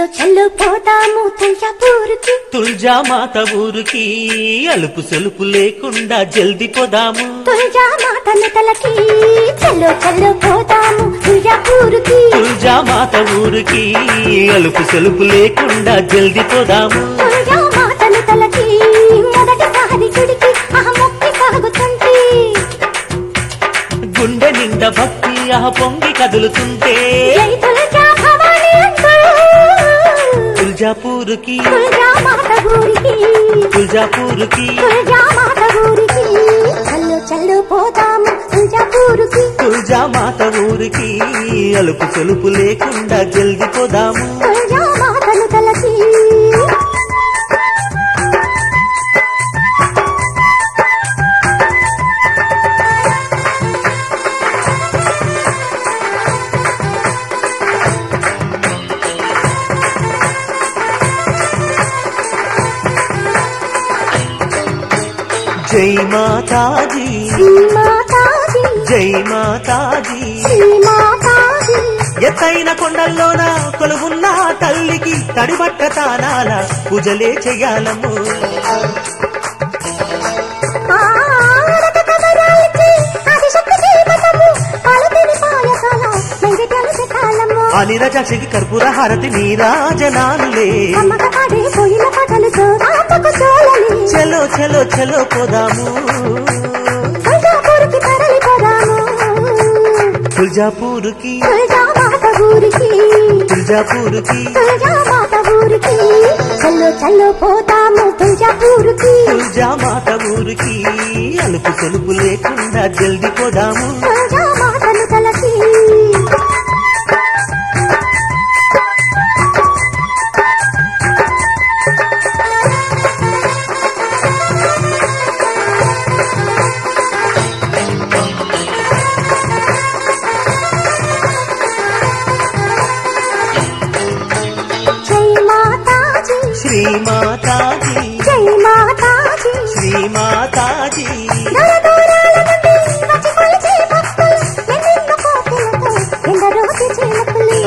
చల్లో పోదాము తుల్జాపూర్కి, తుల్జా మాత ఊరికి అలుపు సొలుపు లేకుండా జల్ది పోదాము. తుల్జా మాతను తలకి చల్లో చల్లో పోదాము తుల్జాపూర్కి, తుల్జా మాత ఊరికి అలుపు సొలుపు లేకుండా జల్ది పోదాము. తుల్జా మాతను తలకి మొదటిసారి గుడికి మొక్కి సాగుతుంటే, గుండె నిండా భక్తి పొంగి కదులుతుంటే, జై తుల్జా భవాని అంటూ తుల్జాపూర్కి, తుల్జా మాత ఊరికి, తుల్జాపూర్కి, తుల్జా మాత ఊరికి చల్లో చల్లో పోదాము తుల్జాపూర్కి, తుల్జా మాత ఊరికి అలుపు సొలుపు లేకుండా జల్ది పోదాము. తుల్జా మాతను తలకి జై మాతాజీ, శ్రీ మాతాజీ, జై మాతాజీ. శ్రీ మాతాజీ, ఎత్తైన కొండల్లోన కొలువున్న తల్లికి తడిబట్ట తానాల పూజలే చెయ్యాలము. ఆరత కబరాలిచ్చి ఆదిశక్తి జీవతము, పాలపిడి పాయసాల నైవేద్యాలు పెట్టాలము. అనిరజాక్షికి కర్పూర హారతి నీరాజనానులే, అమ్మక పాడే పోయిన పాటలు చోరాటకు చోళని, చలో చలో చలో పోదాము తుల్జాపూర్కి తరలిపోదాము. తుల్జాపూర్కి, తుల్జా మాత ఊరికి, తుల్జాపూర్కి, తుల్జా మాత ఊరికి చల్లో చల్లో పోదాము తుల్జాపూర్కి, తుల్జా మాత ఊరికి అలుపు సొలుపు లేకుండా జల్ది పోదాము. తుల్జా మాతను తలకి శ్రీ మాతాజీ, జై మాతాజీ, శ్రీ మాతాజీ. దూరదూరాల నుండి వచ్చి కొలిచే భక్తులు, ఎన్నెన్నో కోకిలతో ఎందరోకి చిలుకలు.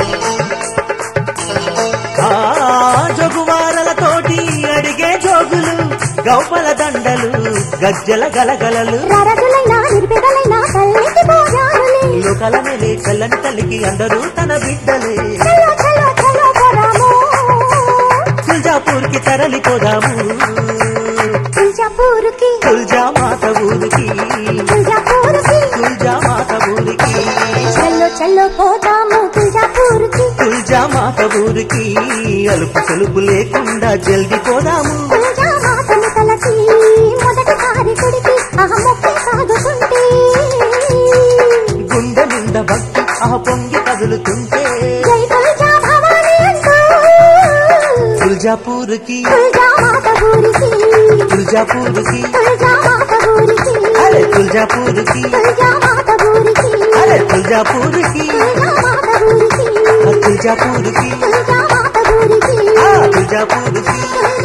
ఆ జోగువారలతోటి అడిగే జోగులు, గౌపల దండలు, గజ్జల గలగలలు, రరదులైనా నిర్బెదలైనా తల్లికి భోజానులే, లోకల మేలే చల్లని తల్లికి అందరూ తన బిడ్డలే. చలో చలో చలో పోదాము తుల్జాపూర్కి తరలిపోదాము. తుల్జాపూర్కి, తుల్జా మాత ఊరికి, తుల్జాపూర్కి తుల్జా మాత ఊరికి, చల్లో చల్లో పోదాము తుల్జాపూర్కి, తుల్జా మాత ఊరికి అలుపు సొలుపు లేకుండా జల్ది పోదాము. తుల్జా మాతను తలకి మొదటిసారి గుడికి మొక్కి సాగుతుంటే, గుండె నిండా భక్తి పొంగి కదులుతుంటే, జై తుల్జా భవాని అంటూ తుల్జాపూర్కి, తుల్జా మాత ఊరికి, తుల్జాపూర్కి, తుల్జా మాత ఊరికి, అరే తుల్జాపూర్కి, తుల్జా మాత ఊరికి, అరే తుల్జాపూర్కి, తుల్జా మాత ఊరికి, తుల్జాపూర్కి, తుల్జా మాత ఊరికి, తుల్జాపూర్కి.